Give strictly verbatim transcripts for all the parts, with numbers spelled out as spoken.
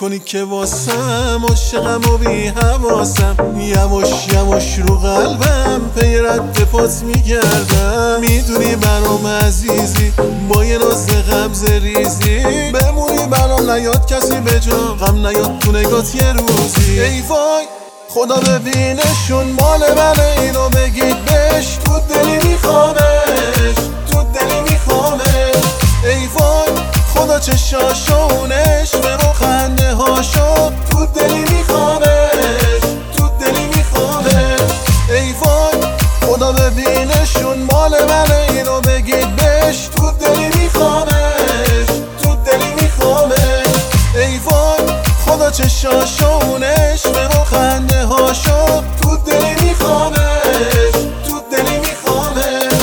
کنی که واسم عاشقم و بی حواسم، یواش یواش رو قلبم پی رد پات میگردم. میدونی برام عزیزی با یه ناز غمز ریزی، بمونی برام نیاد کسی به جا، غم نیاد تو نگات یه روزی. ای وای خدا ببینشون مال منه، اینو بگید بهش تو دلی میخوامش، تو دلی میخوامش. ای وای خدا چشاشونش و خنده هاشو تو دلی میخوامش، تو دلی میخوامش. ای وای خدا ببینشون مال منه، اینو بگید بهش تو دلی میخوامش، تو دلی میخوامش. ای وای خدا چشاشونش و خنده هاشو تو دلی میخوامش، تو دلی میخوامش.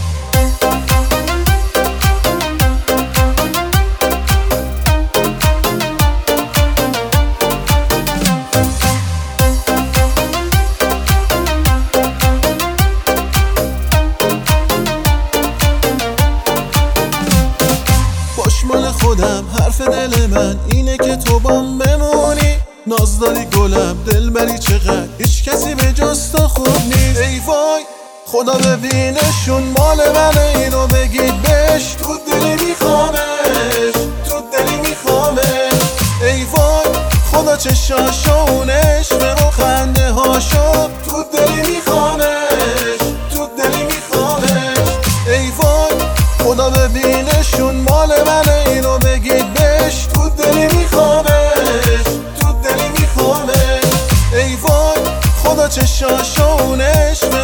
مال خودم حرف دل من اینه که تو بام بمونی، ناز داری گلم دل بری چقدر هیچ کسی به جز تو خوب نیست. ای وای خدا ببینشون مال منه، اینو بگید بهش تو دلی میخوامش، تو دلی میخوامش. ای وای خدا چشاشونش و خنده هاشو تو دلی میخوامش، تو دلی میخوامش. ای وای خدا ببینشون مال منه، اینو بگید بهش تو دلی میخوامش، تو دلی میخوامش. ای وای خدا چشاشونش